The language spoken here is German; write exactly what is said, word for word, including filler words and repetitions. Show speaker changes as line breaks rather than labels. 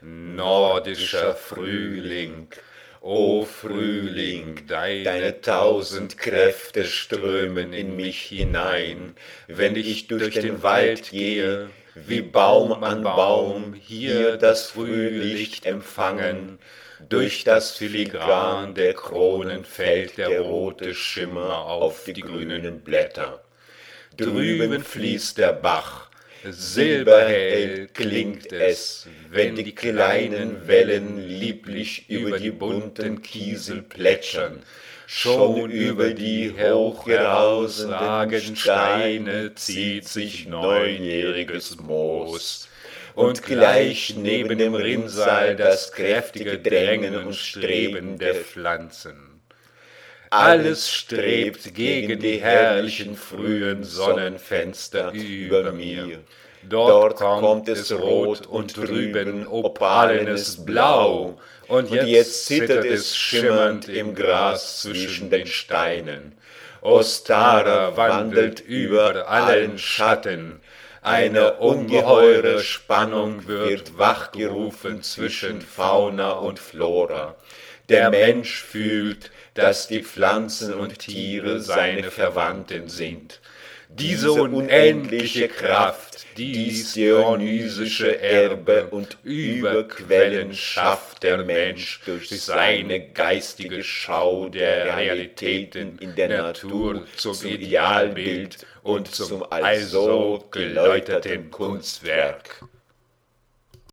Nordischer Frühling, o Frühling, deine tausend Kräfte strömen in mich hinein, wenn ich durch den Wald gehe, wie Baum an Baum, hier das Frühlicht empfangen, durch das Filigran der Kronen fällt der rote Schimmer auf die grünen Blätter. Drüben fließt der Bach, silberhell klingt es, wenn die kleinen Wellen lieblich über die bunten Kiesel plätschern. Schon über die hoch herausragenden Steine zieht sich neunjähriges Moos. Und gleich neben dem Rinnsal das kräftige Drängen und Streben der Pflanzen. Alles strebt gegen die herrlichen frühen Sonnenfenster über mir. Dort kommt es rot und drüben opalenes Blau, und jetzt zittert es schimmernd im Gras zwischen den Steinen. Ostara wandelt über allen Schatten, eine ungeheure Spannung wird wachgerufen zwischen Fauna und Flora. Der Mensch fühlt, dass die Pflanzen und Tiere seine Verwandten sind. Diese unendliche Kraft, dies dionysische Erbe und Überquellen schafft der Mensch durch seine geistige Schau der Realitäten in der Natur zum Idealbild und zum also geläuterten Kunstwerk.